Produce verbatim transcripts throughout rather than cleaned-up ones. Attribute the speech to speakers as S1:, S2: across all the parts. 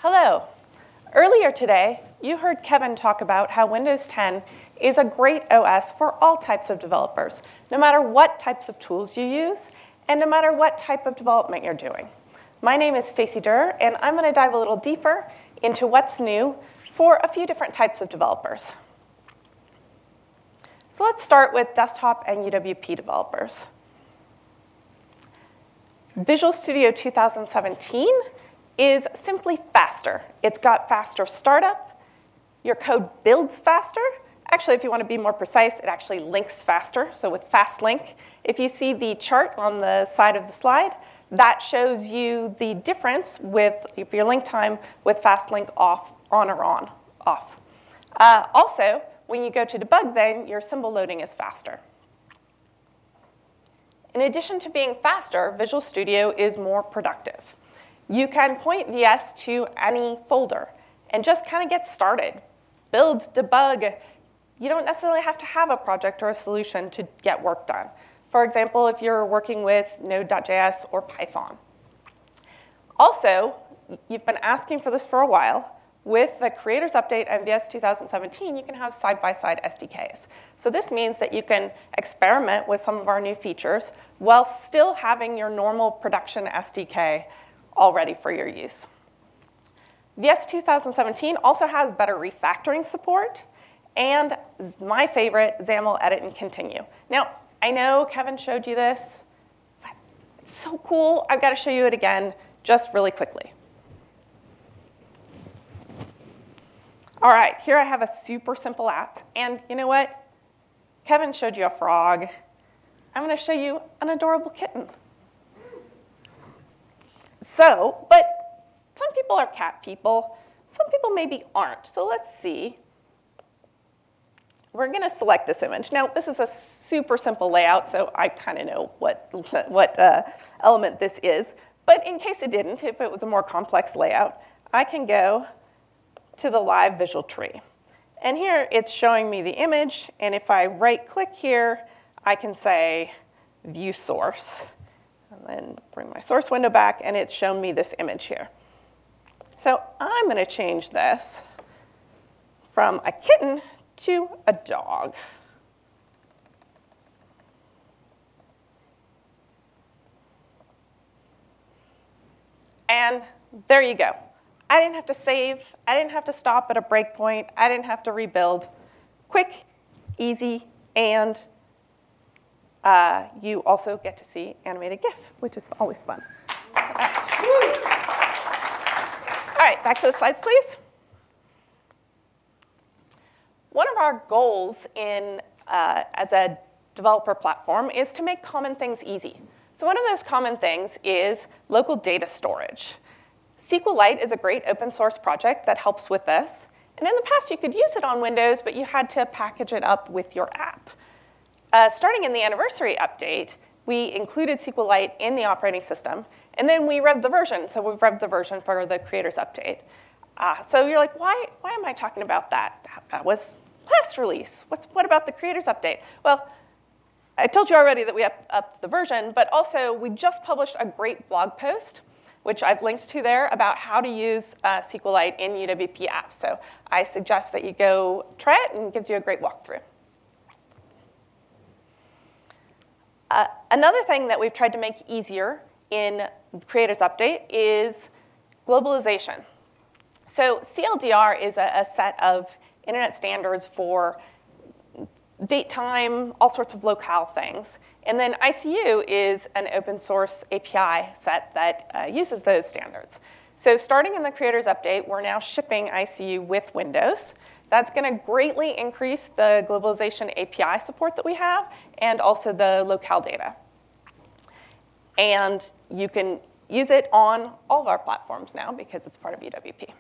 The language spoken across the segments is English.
S1: Hello. Earlier today, you heard Kevin talk about how Windows ten is a great O S for all types of developers, no matter what types of tools you use, and no matter what type of development you're doing. My name is Stacy Durr, and I'm going to dive a little deeper into what's new for a few different types of developers. So let's start with desktop and U W P developers. Visual Studio two thousand seventeen is simply faster. It's got faster startup. Your code builds faster. Actually, if you want to be more precise, it actually links faster. So with Fast Link, if you see the chart on the side of the slide, that shows you the difference with if your link time with Fast Link off, on or on, off. Uh, also, when you go to debug, then your symbol loading is faster. In addition to being faster, Visual Studio is more productive. You can point V S to any folder and just kind of get started. Build, debug. You don't necessarily have to have a project or a solution to get work done. For example, if you're working with Node dot J S or Python. Also, you've been asking for this for a while. With the Creators Update and V S two thousand seventeen, you can have side-by-side S D Ks. So this means that you can experiment with some of our new features while still having your normal production S D K all ready for your use. V S two thousand seventeen also has better refactoring support and my favorite, XAML edit and continue. Now, I know Kevin showed you this, but it's so cool. I've got to show you it again just really quickly. All right, here I have a super simple app. And you know what? Kevin showed you a frog. I'm going to show you an adorable kitten. So, but some people are cat people. Some people maybe aren't. So let's see. We're going to select this image. Now, this is a super simple layout, so I kind of know what, what uh, element this is. But in case it didn't, if it was a more complex layout, I can go to the live visual tree. And here it's showing me the image, and if I right-click here, I can say View Source, and then bring my source window back, and it's shown me this image here. So I'm going to change this from a kitten to a dog. And there you go. I didn't have to save. I didn't have to stop at a breakpoint. I didn't have to rebuild. Quick, easy, and uh, you also get to see animated GIF, which is always fun. All right. All right, back to the slides, please. One of our goals in, uh, as a developer platform is to make common things easy. So one of those common things is local data storage. SQLite is a great open source project that helps with this. And in the past, you could use it on Windows, but you had to package it up with your app. Uh, starting in the anniversary update, we included SQLite in the operating system, and then we revved the version. So we've revved the version for the Creators Update. Uh, so you're like, why, why am I talking about that? that? That was last release. What's, what about the Creators Update? Well, I told you already that we upped up the version, but also we just published a great blog post, which I've linked to there, about how to use uh, SQLite in U W P apps. So I suggest that you go try it, and it gives you a great walkthrough. Uh, another thing that we've tried to make easier in the Creators Update is globalization. So C L D R is a, a set of internet standards for date, time, all sorts of locale things. And then I C U is an open source A P I set that uh, uses those standards. So starting in the Creators Update, we're now shipping I C U with Windows. That's going to greatly increase the globalization A P I support that we have and also the locale data. And you can use it on all of our platforms now because it's part of U W P.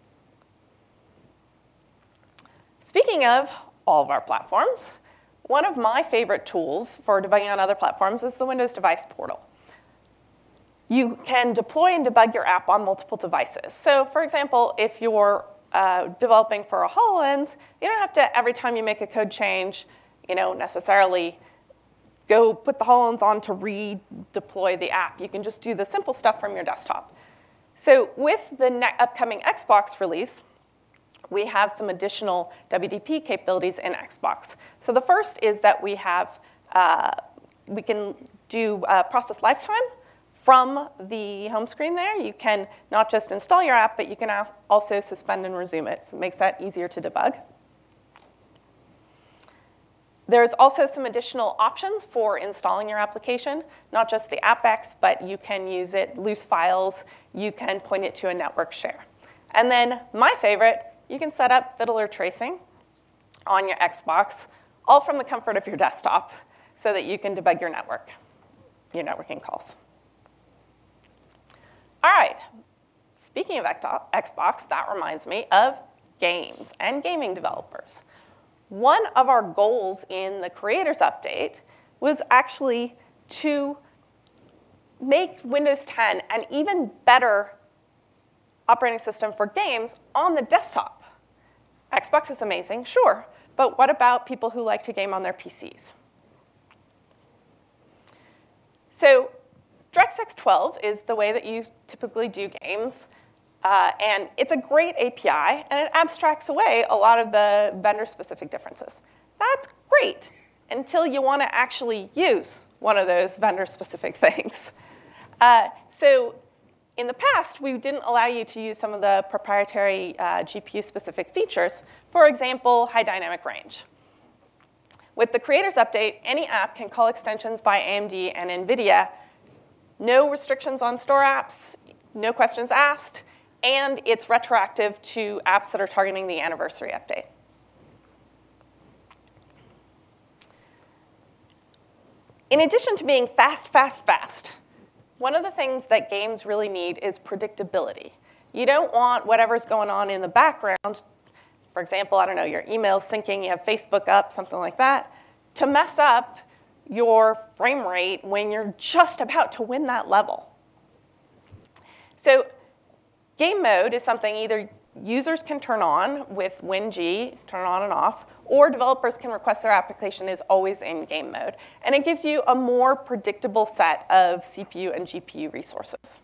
S1: Speaking of all of our platforms, one of my favorite tools for debugging on other platforms is the Windows Device Portal. You can deploy and debug your app on multiple devices. So for example, if you're uh, developing for a HoloLens, you don't have to, every time you make a code change, you know, necessarily go put the HoloLens on to redeploy the app. You can just do the simple stuff from your desktop. So with the ne- upcoming Xbox release, we have some additional W D P capabilities in Xbox. So the first is that we have, uh, we can do uh, process lifetime from the home screen there. You can not just install your app, but you can also suspend and resume it. So it makes that easier to debug. There's also some additional options for installing your application, not just the AppX, but you can use it loose files. You can point it to a network share. And then my favorite, you can set up fiddler tracing on your Xbox, all from the comfort of your desktop, so that you can debug your network, your networking calls. All right, speaking of Xbox, that reminds me of games and gaming developers. One of our goals in the Creators Update was actually to make Windows ten an even better operating system for games on the desktop. Xbox is amazing, sure, but what about people who like to game on their P Cs? So DirectX twelve is the way that you typically do games. Uh, and it's a great A P I, and it abstracts away a lot of the vendor-specific differences. That's great until you want to actually use one of those vendor-specific things. Uh, so in the past, we didn't allow you to use some of the proprietary uh, G P U-specific features, for example, high dynamic range. With the Creators Update, any app can call extensions by A M D and NVIDIA. No restrictions on store apps, no questions asked, and it's retroactive to apps that are targeting the anniversary update. In addition to being fast, fast, fast, one of the things that games really need is predictability. You don't want whatever's going on in the background, for example, I don't know, your email's syncing, you have Facebook up, something like that, to mess up your frame rate when you're just about to win that level. So game mode is something either users can turn on with WinG, turn on and off, or developers can request their application is always in game mode. And it gives you a more predictable set of C P U and G P U resources.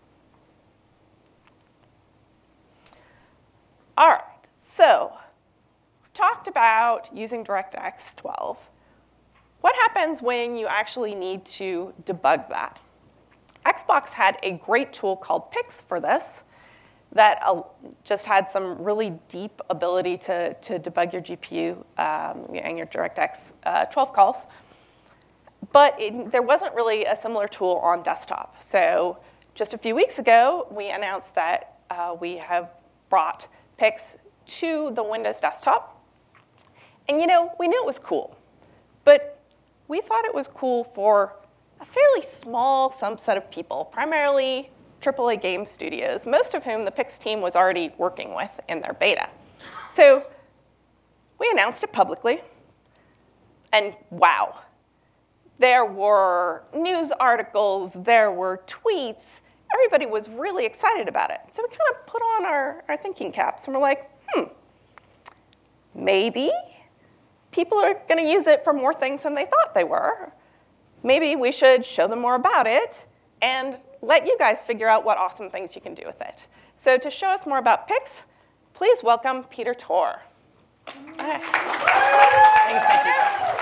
S1: All right, so we've talked about using DirectX twelve. What happens when you actually need to debug that? Xbox had a great tool called Pix for this that uh, just had some really deep ability to, to debug your G P U um, and your DirectX uh, twelve calls. But it, there wasn't really a similar tool on desktop. So just a few weeks ago, we announced that uh, we have brought Pix to the Windows desktop. And you know, we knew it was cool. But we thought it was cool for a fairly small subset of people, primarily triple A game studios, most of whom the Pix team was already working with in their beta. So we announced it publicly, and wow. There were news articles, there were tweets. Everybody was really excited about it. So we kind of put on our, our thinking caps, and we're like, hmm, maybe people are going to use it for more things than they thought they were. Maybe we should show them more about it and let you guys figure out what awesome things you can do with it. So to show us more about Pix, please welcome Peter Torr. All right.
S2: Thanks, Stacy.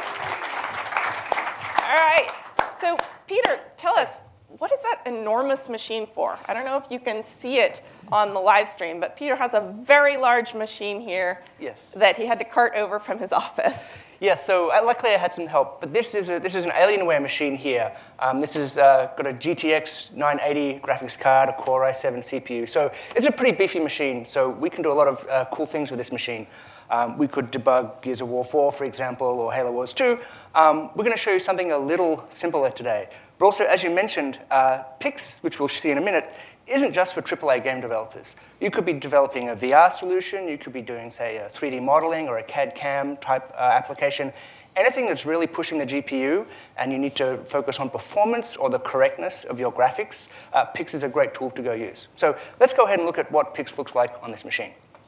S1: All right. So Peter, tell us, what is that enormous machine for? I don't know if you can see it on the live stream, but Peter has a very large machine here
S2: yes.
S1: that he had to cart over from his office.
S2: Yes, so uh, luckily I had some help, but this is a, this is an Alienware machine here. Um, this has uh, got a G T X nine eighty graphics card, a Core i seven C P U. So it's a pretty beefy machine, so we can do a lot of uh, cool things with this machine. Um, we could debug Gears of War four, for example, or Halo Wars two. Um, we're going to show you something a little simpler today. But also, as you mentioned, uh, Pix, which we'll see in a minute, isn't just for triple A game developers. You could be developing a V R solution. You could be doing, say, a three D modeling or a C A D C A M type uh, application. Anything that's really pushing the G P U and you need to focus on performance or the correctness of your graphics, uh, Pix is a great tool to go use. So let's go ahead and look at what Pix looks like on this machine.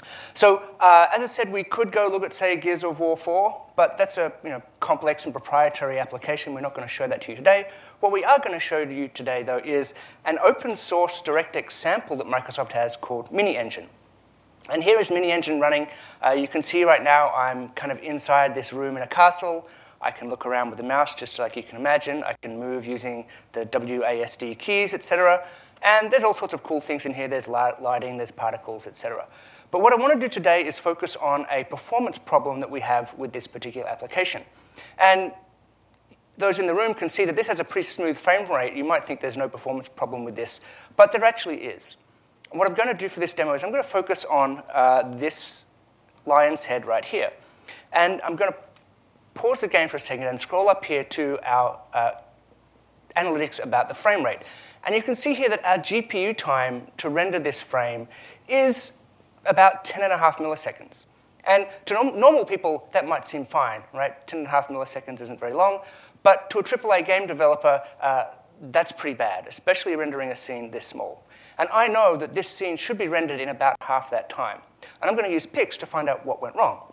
S2: So uh, as I said, we could go look at, say, Gears of War four, but that's a you know, complex and proprietary application. We're not going to show that to you today. What we are going to show you today, though, is an open source DirectX sample that Microsoft has called MiniEngine. And here is MiniEngine running. Uh, you can see right now I'm kind of inside this room in a castle. I can look around with the mouse, just like you can imagine. I can move using the W A S D keys, et cetera. And there's all sorts of cool things in here. There's lighting, there's particles, et cetera. But what I want to do today is focus on a performance problem that we have with this particular application. And those in the room can see that this has a pretty smooth frame rate. You might think there's no performance problem with this, but there actually is. And what I'm going to do for this demo is I'm going to focus on uh, this lion's head right here. And I'm going to pause the game for a second and scroll up here to our uh, analytics about the frame rate. And you can see here that our G P U time to render this frame is about ten and a half milliseconds. And to norm normal people, that might seem fine, right? ten and a half milliseconds isn't very long. But to a triple A game developer, uh, that's pretty bad, especially rendering a scene this small. And I know that this scene should be rendered in about half that time. And I'm going to use Pix to find out what went wrong.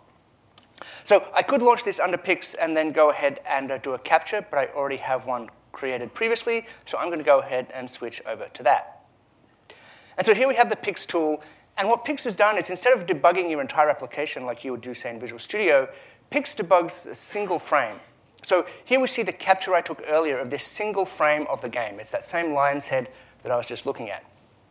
S2: So I could launch this under Pix and then go ahead and uh, do a capture, but I already have one created previously. So I'm going to go ahead and switch over to that. And so here we have the Pix tool. And what Pix has done is instead of debugging your entire application like you would do, say, in Visual Studio, Pix debugs a single frame. So here we see the capture I took earlier of this single frame of the game. It's that same lion's head that I was just looking at.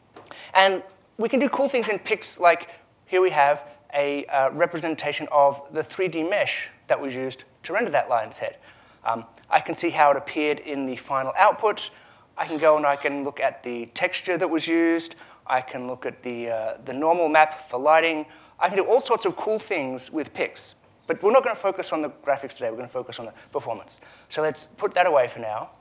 S2: And we can do cool things in Pix, like here we have a uh, representation of the three D mesh that was used to render that lion's head. Um, I can see how it appeared in the final output. I can go and I can look at the texture that was used. I can look at the, uh, the normal map for lighting. I can do all sorts of cool things with Pix. But we're not going to focus on the graphics today. We're going to focus on the performance. So let's put that away for now.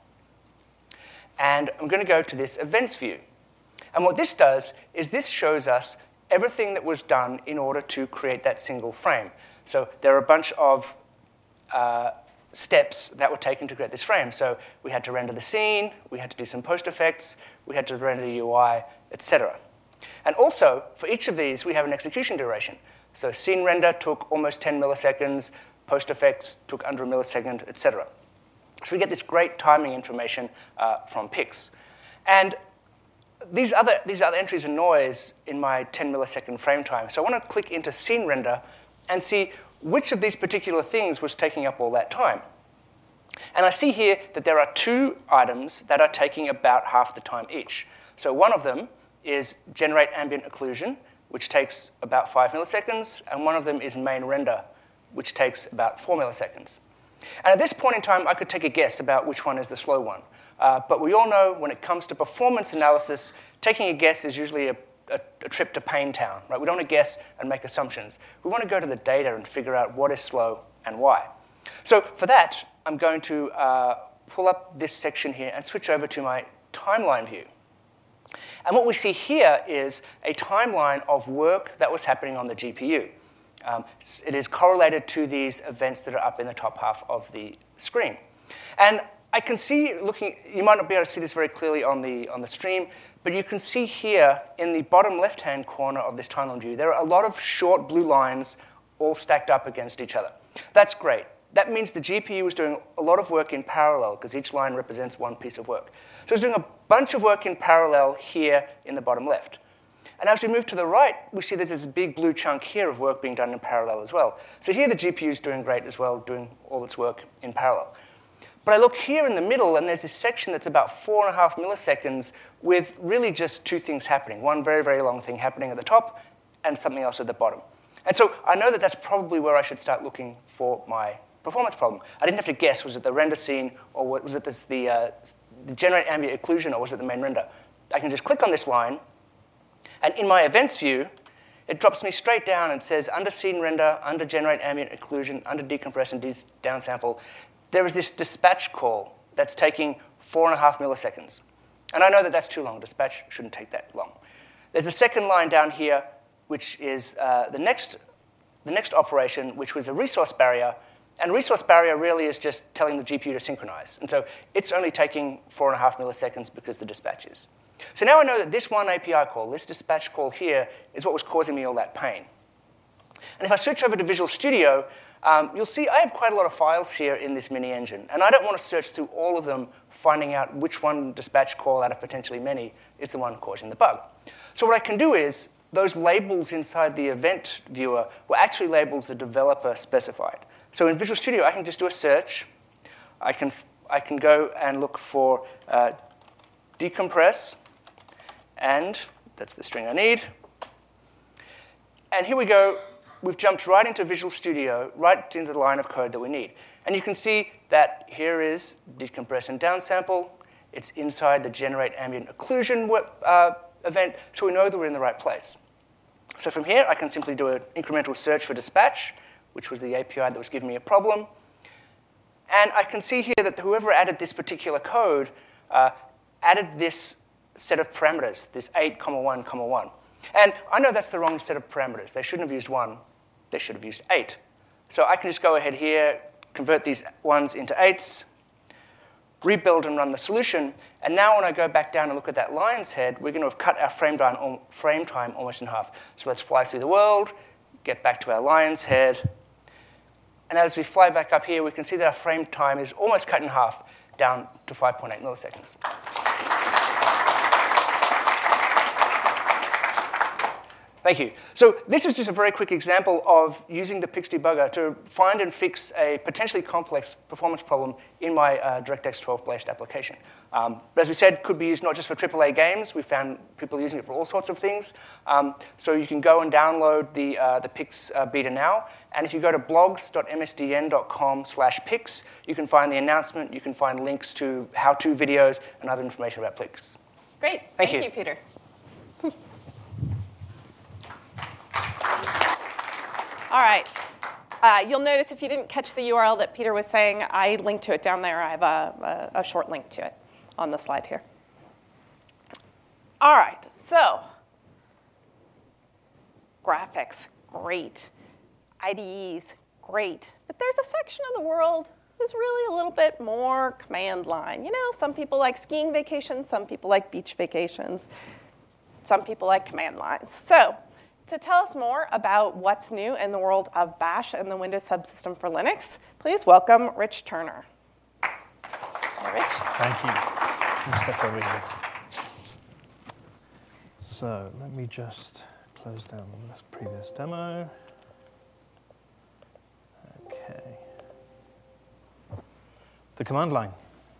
S2: And I'm going to go to this events view. And what this does is this shows us everything that was done in order to create that single frame. So there are a bunch of uh, steps that were taken to create this frame. So we had to render the scene, we had to do some post effects, we had to render the U I, et cetera. And also, for each of these, we have an execution duration. So scene render took almost ten milliseconds, post effects took under a millisecond, et cetera. So we get this great timing information uh, from Pix. And these other, these other entries are noise in my ten millisecond frame time. So I want to click into scene render and see which of these particular things was taking up all that time. And I see here that there are two items that are taking about half the time each. So one of them is generate ambient occlusion, which takes about five milliseconds, and one of them is main render, which takes about four milliseconds. And at this point in time, I could take a guess about which one is the slow one. Uh, but we all know when it comes to performance analysis, taking a guess is usually a, a, a trip to Pain Town, right? We don't want to guess and make assumptions. We want to go to the data and figure out what is slow and why. So for that, I'm going to uh, pull up this section here and switch over to my timeline view. And what we see here is a timeline of work that was happening on the G P U. Um, it is correlated to these events that are up in the top half of the screen. And I can see, looking, you might not be able to see this very clearly on the, on the stream, but you can see here in the bottom left-hand corner of this timeline view, there are a lot of short blue lines all stacked up against each other. That's great. That means the G P U is doing a lot of work in parallel, because each line represents one piece of work. So it's doing a bunch of work in parallel here in the bottom left. And as we move to the right, we see there's this big blue chunk here of work being done in parallel as well. So here the G P U is doing great as well, doing all its work in parallel. But I look here in the middle, and there's this section that's about four and a half milliseconds with really just two things happening. One very, very long thing happening at the top, and something else at the bottom. And so I know that that's probably where I should start looking for my performance problem. I didn't have to guess, was it the render scene, or was it this, the, uh, the generate ambient occlusion, or was it the main render? I can just click on this line, and in my events view, it drops me straight down and says, under scene render, under generate ambient occlusion, under decompress and downsample, there is this dispatch call that's taking four and a half milliseconds. And I know that that's too long. Dispatch shouldn't take that long. There's a second line down here, which is uh, the, next, the next operation, which was a resource barrier. And resource barrier really is just telling the G P U to synchronize. And so it's only taking four and a half milliseconds because the dispatch is. So now I know that this one A P I call, this dispatch call here, is what was causing me all that pain. And if I switch over to Visual Studio, um, you'll see I have quite a lot of files here in this mini engine. And I don't want to search through all of them, finding out which one dispatch call out of potentially many is the one causing the bug. So what I can do is, those labels inside the event viewer were actually labels the developer specified. So in Visual Studio, I can just do a search. I can, I can go and look for uh, decompress, and that's the string I need. And here we go. We've jumped right into Visual Studio, right into the line of code that we need. And you can see that here is decompress and downsample. It's inside the generate ambient occlusion uh, event, so we know that we're in the right place. So from here, I can simply do an incremental search for dispatch, which was the A P I that was giving me a problem. And I can see here that whoever added this particular code uh, added this set of parameters, this eight, one, one. And I know that's the wrong set of parameters. They shouldn't have used one. They should have used eight. So I can just go ahead here, convert these ones into eights, rebuild and run the solution. And now when I go back down and look at that lion's head, we're going to have cut our frame time, frame time almost in half. So let's fly through the world, get back to our lion's head. And as we fly back up here, we can see that our frame time is almost cut in half, down to five point eight milliseconds. Thank you. So this is just a very quick example of using the Pix debugger to find and fix a potentially complex performance problem in my uh, DirectX twelve-based application. Um, but as we said, could be used not just for triple A games. We found people using it for all sorts of things. Um, so you can go and download the, uh, the Pix uh, beta now. And if you go to blogs dot m s d n dot com slash Pix, you can find the announcement. You can find links to how-to videos and other information about Pix.
S1: Great.
S2: Thank,
S1: Thank
S2: you.
S1: you, Peter. All right. Uh, you'll notice if you didn't catch the U R L that Peter was saying, I linked to it down there. I have a, a, a short link to it on the slide here. All right. So graphics, great. I D Es, great. But there's a section of the world who's really a little bit more command line. You know, some people like skiing vacations. Some people like beach vacations. Some people like command lines. So to tell us more about what's new in the world of Bash and the Windows subsystem for Linux, please welcome Rich Turner. Hi, Rich.
S3: Thank you. Let me step over here. So let me just close down this previous demo. Okay. The command line.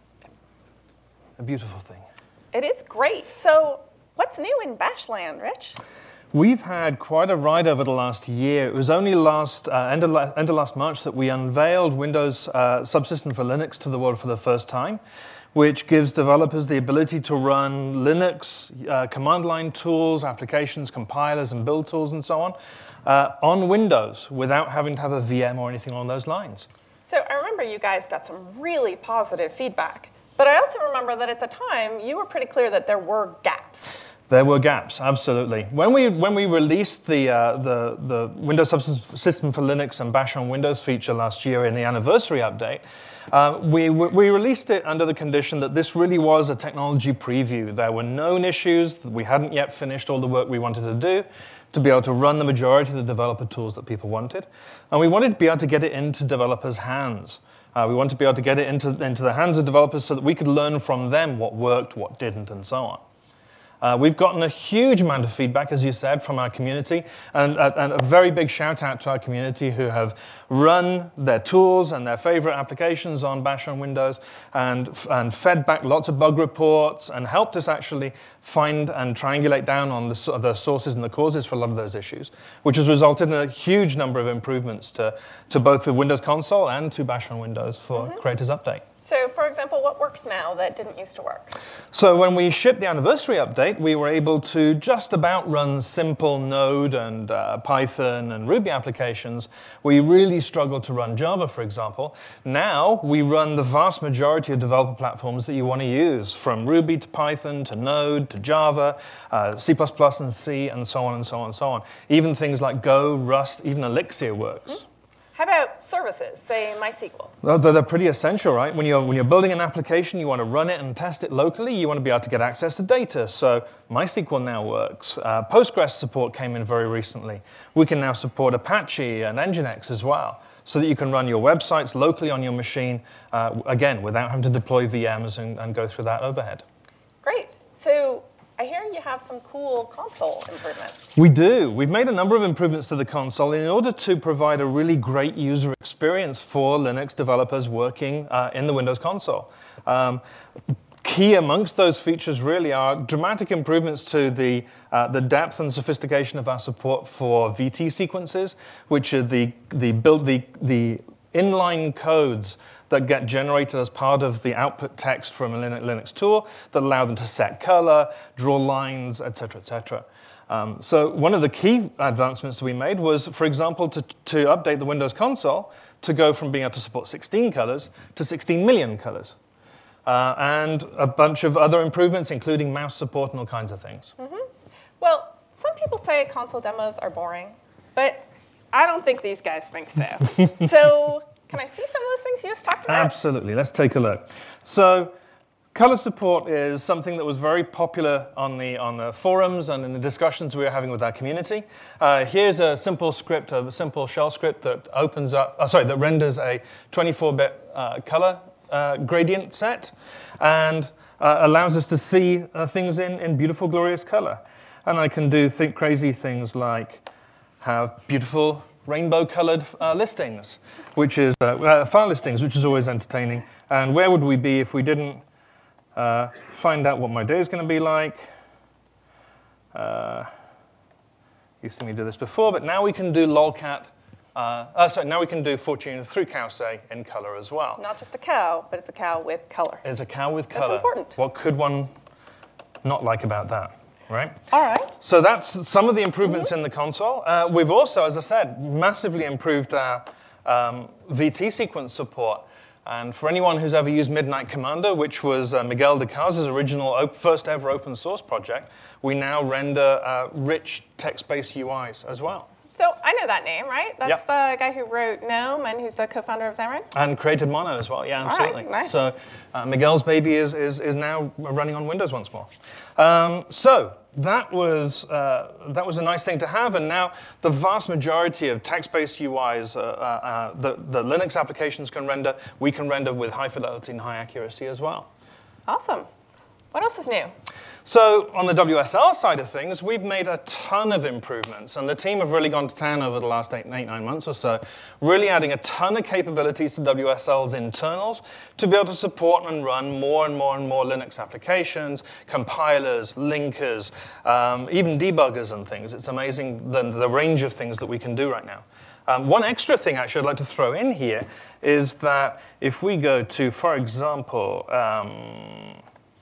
S3: A beautiful thing.
S1: It is great. So what's new in Bashland, Rich?
S3: We've had quite a ride over the last year. It was only last uh, end, of la- end of last March that we unveiled Windows uh, Subsystem for Linux to the world for the first time, which gives developers the ability to run Linux uh, command line tools, applications, compilers, and build tools, and so on, uh, on Windows without having to have a V M or anything along those lines.
S1: So I remember you guys got some really positive feedback, but I also remember that at the time you were pretty clear that there were gaps.
S3: There were gaps, absolutely. When we when we released the uh, the the Windows Subsystem for Linux and Bash on Windows feature last year in the anniversary update, uh, we we released it under the condition that this really was a technology preview. There were known issues. We hadn't yet finished all the work we wanted to do to be able to run the majority of the developer tools that people wanted, and we wanted to be able to get it into developers' hands. Uh, we wanted to be able to get it into into the hands of developers so that we could learn from them what worked, what didn't, and so on. Uh, we've gotten a huge amount of feedback, as you said, from our community, and, uh, and a very big shout out to our community who have run their tools and their favorite applications on Bash on Windows and, and fed back lots of bug reports and helped us actually find and triangulate down on the, the sources and the causes for a lot of those issues, which has resulted in a huge number of improvements to, to both the Windows console and to Bash on Windows for mm-hmm. Creators Update.
S1: So, for example, what works now that didn't used to work?
S3: So when we shipped the anniversary update, we were able to just about run simple Node and uh, Python and Ruby applications. We really struggled to run Java, for example. Now we run the vast majority of developer platforms that you want to use, from Ruby to Python to Node to Java, uh, C plus plus and C, and so on and so on and so on. Even things like Go, Rust, even Elixir works.
S1: Mm-hmm. How about services, say MySQL?
S3: Well, they're they're pretty essential, right? When you're, when you're building an application, you want to run it and test it locally. You want to be able to get access to data. So MySQL now works. Uh, Postgres support came in very recently. We can now support Apache and Nginx as well, so that you can run your websites locally on your machine, uh, again, without having to deploy V Ms and, and go through that overhead.
S1: Great. So I hear you have some cool console improvements.
S3: We do. We've made a number of improvements to the console in order to provide a really great user experience for Linux developers working uh, in the Windows console. Um, Key amongst those features really are dramatic improvements to the, uh, the depth and sophistication of our support for V T sequences, which are the, the, build, the, the inline codes that get generated as part of the output text from a Linux tool that allow them to set color, draw lines, et cetera, et cetera. Um, so one of the key advancements we made was, for example, to, to update the Windows console to go from being able to support sixteen colors to sixteen million colors. Uh, and a bunch of other improvements, including mouse support and all kinds of things.
S1: Mm-hmm. Well, some people say console demos are boring, but I don't think these guys think so. So can I see some of those things you just talked about?
S3: Absolutely. Let's take a look. So color support is something that was very popular on the, on the forums and in the discussions we were having with our community. Uh, here's a simple script, a simple shell script that opens up, oh, sorry, that renders a twenty-four bit uh, color Uh, gradient set and uh, allows us to see uh, things in, in beautiful, glorious color. And I can do think crazy things like have beautiful rainbow-colored uh, listings, which is uh, uh, file listings, which is always entertaining. And where would we be if we didn't uh, find out what my day is going to be like? Uh, you've seen me do this before, but now we can do lolcat. Uh, uh, sorry, now we can do Fortune through cow say in color as well.
S1: Not just a cow, but it's a cow with color.
S3: It's a cow with color.
S1: That's important.
S3: What could one not like about that, right?
S1: All right.
S3: So that's some of the improvements mm-hmm. in the console. Uh, we've also, as I said, massively improved our um, V T sequence support. And for anyone who's ever used Midnight Commander, which was uh, Miguel de Casa's original op- first ever open source project, we now render uh, rich text-based U Is as well.
S1: So I know that name, right? That's
S3: yep.
S1: the guy who wrote GNOME and who's the co-founder of Xamarin?
S3: And created Mono as well, yeah, absolutely.
S1: All right, nice.
S3: So uh, Miguel's baby is, is, is now running on Windows once more. Um, so that was, uh, that was a nice thing to have, and now the vast majority of text-based U Is uh, uh, that the Linux applications can render, we can render with high fidelity and high accuracy as well.
S1: Awesome. What else is new?
S3: So on the W S L side of things, we've made a ton of improvements, and the team have really gone to town over the last eight, eight, nine months or so, really adding a ton of capabilities to W S L's internals to be able to support and run more and more and more Linux applications, compilers, linkers, um, even debuggers and things. It's amazing the, the range of things that we can do right now. Um, one extra thing actually I'd like to throw in here is that if we go to, for example, um,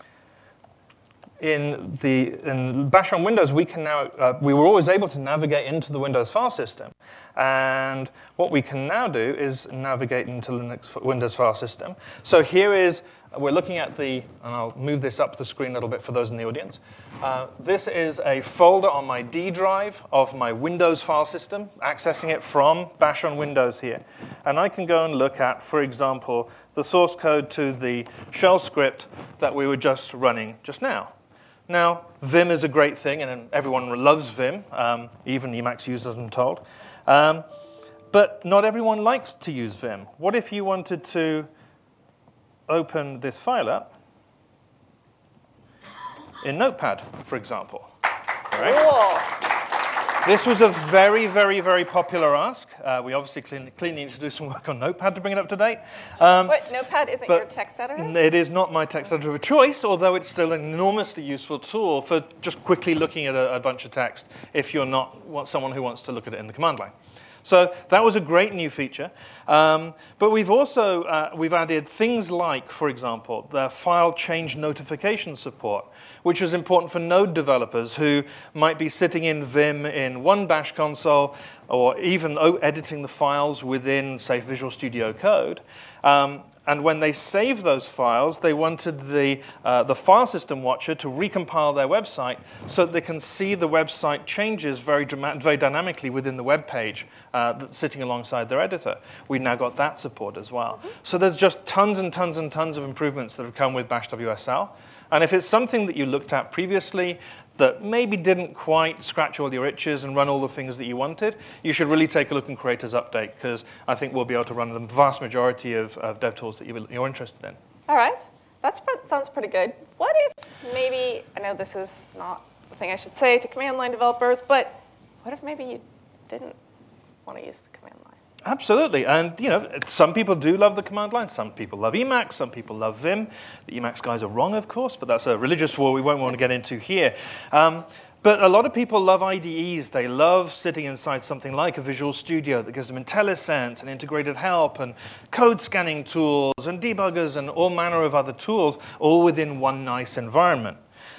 S3: In the in Bash on Windows, we can now uh, we were always able to navigate into the Windows file system, and what we can now do is navigate into Linux Windows file system. So here is we're looking at the, and I'll move this up the screen a little bit for those in the audience. Uh, this is a folder on my D drive of my Windows file system, accessing it from Bash on Windows here, and I can go and look at, for example, the source code to the shell script that we were just running just now. Now, Vim is a great thing, and everyone loves Vim, um, even Emacs users, I'm told. Um, but not everyone likes to use Vim. What if you wanted to open this file up in Notepad, for example? All right?
S1: Cool.
S3: This was a very, very, very popular ask. Uh, we obviously clearly, clearly need to do some work on Notepad to bring it up to date. Um,
S1: what, Notepad isn't your text editor?
S3: It is not my text editor of choice, although it's still an enormously useful tool for just quickly looking at a, a bunch of text if you're not someone who wants to look at it in the command line. So that was a great new feature. Um, but we've also uh, we've added things like, for example, the file change notification support, which is important for Node developers who might be sitting in Vim in one Bash console or even editing the files within, say, Visual Studio Code. Um, And when they save those files, they wanted the, uh, the file system watcher to recompile their website so that they can see the website changes very, dramatic, very dynamically within the web page uh, that's sitting alongside their editor. We've now got that support as well. Mm-hmm. So there's just tons and tons and tons of improvements that have come with Bash W S L. And if it's something that you looked at previously that maybe didn't quite scratch all your itches and run all the things that you wanted, you should really take a look in Creators Update, because I think we'll be able to run the vast majority of, of dev tools that you're interested in.
S1: All right. That sounds pretty good. What if maybe, I know this is not the thing I should say to command line developers, but what if maybe you didn't want to use the command line?
S3: Absolutely, and you know, some people do love the command line. Some people love Emacs. Some people love Vim. The Emacs guys are wrong, of course, but that's a religious war we won't want to get into here. Um, but a lot of people love I D Es. They love sitting inside something like a Visual Studio that gives them IntelliSense and integrated help and code scanning tools and debuggers and all manner of other tools, all within one nice environment.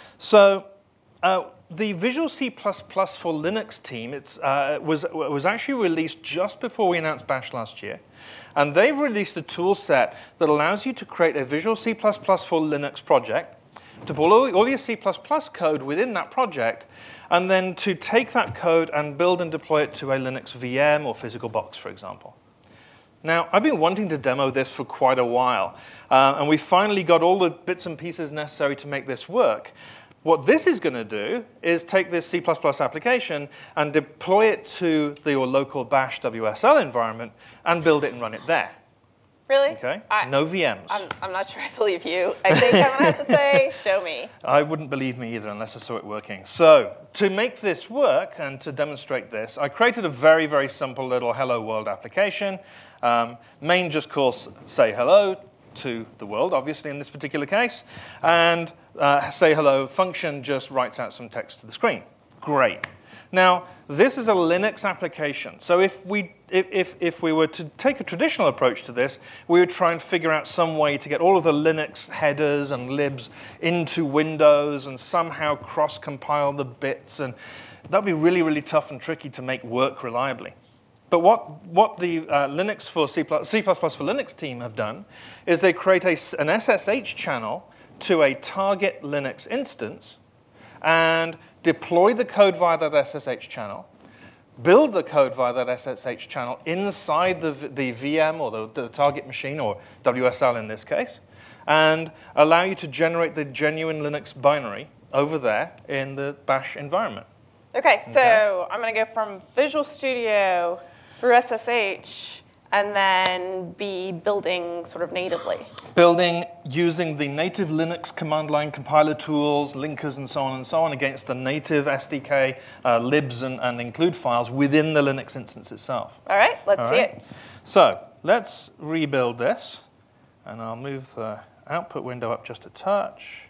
S3: So. Uh, The Visual C plus plus for Linux team it's, uh, was, was actually released just before we announced Bash last year. And they've released a tool set that allows you to create a Visual C plus plus for Linux project, to pull all, all your C plus plus code within that project, and then to take that code and build and deploy it to a Linux V M or physical box, for example. Now, I've been wanting to demo this for quite a while, uh, and we finally got all the bits and pieces necessary to make this work. What this is going to do is take this C plus plus application and deploy it to the, your local Bash W S L environment and build it and run it there.
S1: Really?
S3: Okay.
S1: I,
S3: no V Ms.
S1: I'm, I'm not sure I believe you. I think I'm going to have to say, show me.
S3: I wouldn't believe me either unless I saw it working. So to make this work and to demonstrate this, I created a very, very simple little Hello World application. Um, main just calls say hello to the world, obviously in this particular case, and uh, say hello function just writes out some text to the screen. Great. Now, this is a Linux application, so if we, if, if, if we were to take a traditional approach to this, we would try and figure out some way to get all of the Linux headers and libs into Windows and somehow cross-compile the bits, and that would be really, really tough and tricky to make work reliably. But what, what the uh, Linux for C plus, C plus plus for Linux team have done is they create a, an S S H channel to a target Linux instance and deploy the code via that S S H channel, build the code via that S S H channel inside the, the V M or the, the target machine, or W S L in this case, and allow you to generate the genuine Linux binary over there in the Bash environment.
S1: Okay, so okay. I'm going to go from Visual Studio through S S H, and then be building sort of natively.
S3: Building using the native Linux command line compiler tools, linkers, and so on and so on against the native S D K uh, libs and, and include files within the Linux instance itself.
S1: All right, let's
S3: All
S1: see
S3: right.
S1: it.
S3: So let's rebuild this, and I'll move the output window up just a touch.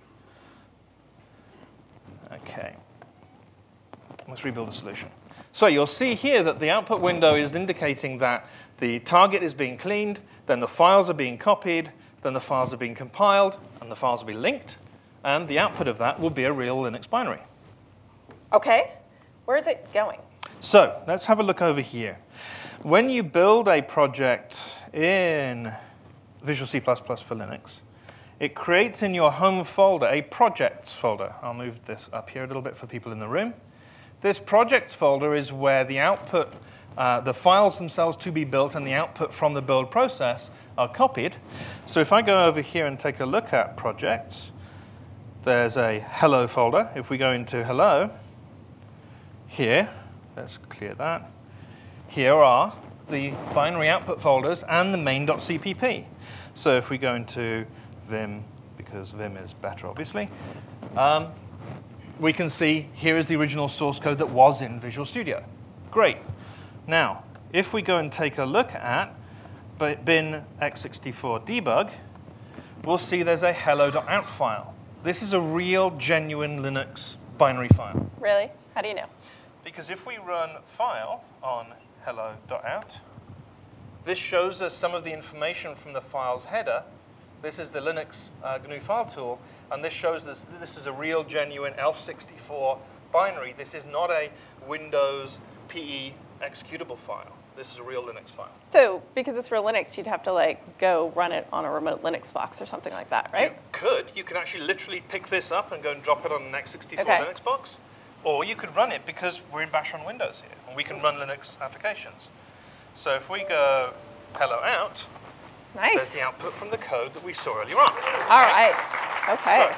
S3: Okay. Let's rebuild the solution. So you'll see here that the output window is indicating that the target is being cleaned, then the files are being copied, then the files are being compiled, and the files will be linked, and the output of that will be a real Linux binary.
S1: Okay. Where is it going?
S3: So let's have a look over here. When you build a project in Visual C plus plus for Linux, it creates in your home folder a projects folder. I'll move this up here a little bit for people in the room. This projects folder is where the output, uh, the files themselves to be built and the output from the build process are copied. So if I go over here and take a look at projects, there's a hello folder. If we go into hello, here, let's clear that. Here are the binary output folders and the main.cpp. So if we go into Vim, because Vim is better, obviously, um, we can see here is the original source code that was in Visual Studio. Great. Now, if we go and take a look at bin x sixty-four debug, we'll see there's a hello.out file. This is a real, genuine Linux binary file.
S1: Really? How do you know?
S3: Because if we run file on hello.out, this shows us some of the information from the file's header. This is the Linux uh, G N U file tool, and this shows us that this is a real, genuine E L F sixty-four binary. This is not a Windows P E executable file. This is a real Linux file.
S1: So because it's real Linux, you'd have to like go run it on a remote Linux box or something like that, right?
S3: You could. You could actually literally pick this up and go and drop it on an x sixty-four
S1: Okay.
S3: Linux box. Or you could run it because we're in Bash on Windows here, and we can run Linux applications. So if we go hello out,
S1: Nice.
S3: there's the output from the code that we saw earlier on.
S1: All right. Okay.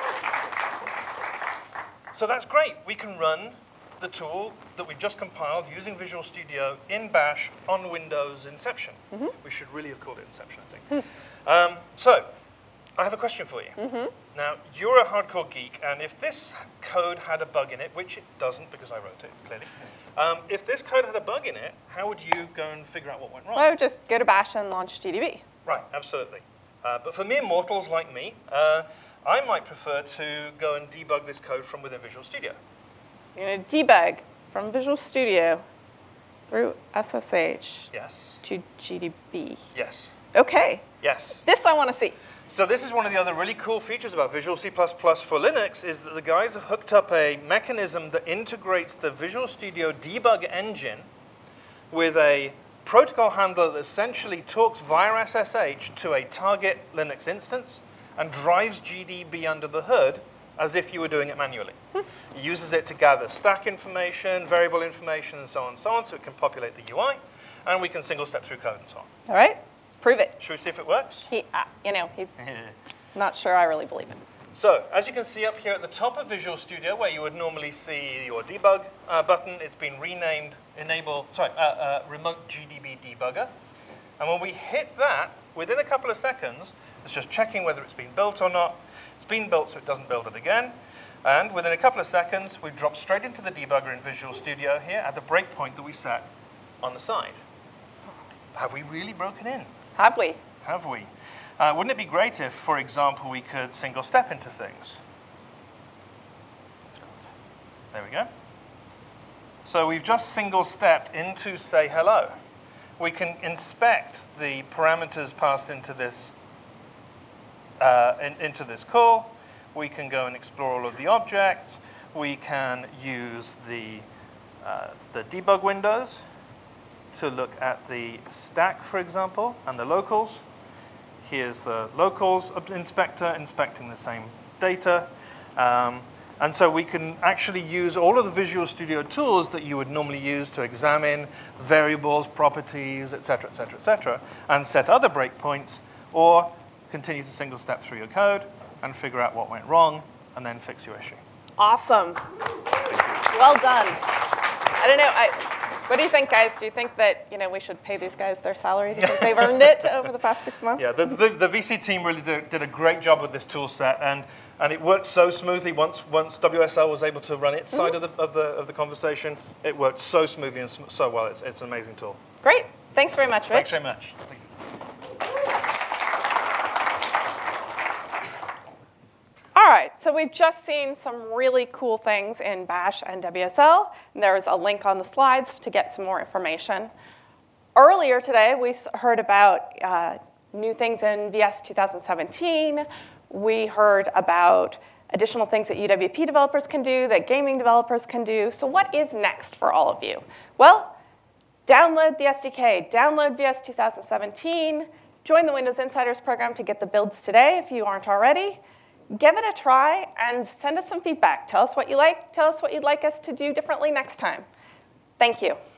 S3: So, so that's great. We can run the tool that we've just compiled using Visual Studio in Bash on Windows Inception. Mm-hmm. We should really have called it Inception, I think. um, so, I have a question for you. Mm-hmm. Now, you're a hardcore geek, and if this code had a bug in it, which it doesn't because I wrote it, clearly, um, if this code had a bug in it, how would you go and figure out what went wrong?
S1: Well, I would just go to Bash and launch G D B.
S3: Right, absolutely. Uh, but for mere mortals like me, uh, I might prefer to go and debug this code from within Visual Studio.
S1: You're going to debug from Visual Studio through S S H
S3: Yes.
S1: to G D B.
S3: Yes.
S1: Okay.
S3: Yes.
S1: This I want to see.
S3: So this is one of the other really cool features about Visual C plus plus for Linux is that the guys have hooked up a mechanism that integrates the Visual Studio debug engine with a protocol handler that essentially talks via S S H to a target Linux instance and drives G D B under the hood as if you were doing it manually. It uses it to gather stack information, variable information, and so on and so on, so it can populate the U I, and we can single step through code and so on.
S1: All right. Prove it.
S3: Should we see if it works?
S1: He, uh, you know, he's not sure I really believe him.
S3: So, as you can see up here at the top of Visual Studio, where you would normally see your debug uh, button, it's been renamed Enable, sorry, uh, uh, Remote G D B Debugger. And when we hit that, within a couple of seconds, it's just checking whether it's been built or not. It's been built, so it doesn't build it again. And within a couple of seconds, we drop straight into the debugger in Visual Studio here at the breakpoint that we set on the side. Have we really broken in?
S1: Have we?
S3: Have we? Uh, wouldn't it be great if, for example, we could single step into things? There we go. So we've just single stepped into say hello. We can inspect the parameters passed into this uh, in, into this call. We can go and explore all of the objects. We can use the uh, the debug windows to look at the stack, for example, and the locals. Here's the locals inspector inspecting the same data. Um, and so we can actually use all of the Visual Studio tools that you would normally use to examine variables, properties, et cetera, et cetera, et cetera, and set other breakpoints, or continue to single step through your code and figure out what went wrong, and then fix your issue.
S1: Awesome. Well done. I don't know. I, what do you think, guys? Do you think that you know we should pay these guys their salary? Do you think they've earned it over the past six months?
S3: Yeah, the, the, the V C team really did, did a great job with this tool set, and, and it worked so smoothly once once W S L was able to run its side mm-hmm. of, the, of, the, of the conversation. It worked so smoothly and so well. It's, it's an amazing tool.
S1: Great. Thanks very much, Rich.
S3: Thanks very much. Thank you.
S1: All right, so we've just seen some really cool things in Bash and W S L. And there's a link on the slides to get some more information. Earlier today, we heard about uh, new things in V S two thousand seventeen. We heard about additional things that U W P developers can do, that gaming developers can do. So what is next for all of you? Well, download the S D K, download V S two thousand seventeen, join the Windows Insiders program to get the builds today if you aren't already. Give it a try and send us some feedback. Tell us what you like. Tell us what you'd like us to do differently next time. Thank you.